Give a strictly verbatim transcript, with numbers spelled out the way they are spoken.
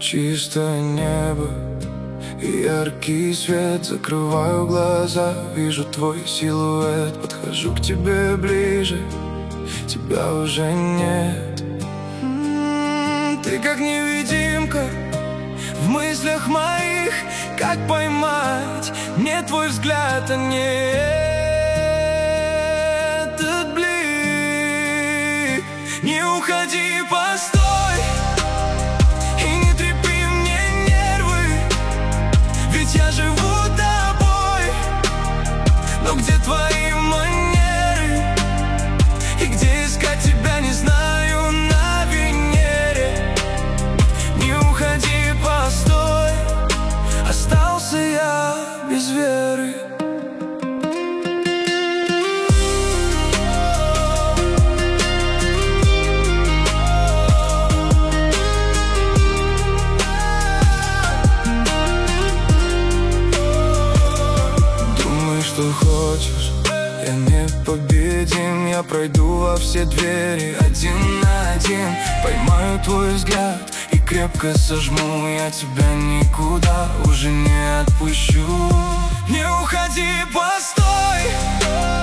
Чистое небо и яркий свет. Закрываю глаза, вижу твой силуэт. Подхожу к тебе ближе, тебя уже нет. М-м, Ты как невидимка в мыслях моих. Как поймать мне твой взгляд, а не этот блик? Не уходи, постой. Я живу тобой, но где твои манеры? И где искать тебя, не знаю, на Венере. Не уходи, постой. Остался я без веры. Что хочешь, я непобедим. Я пройду во все двери один на один. Поймаю твой взгляд и крепко сожму. Я тебя никуда уже не отпущу. Не уходи, постой.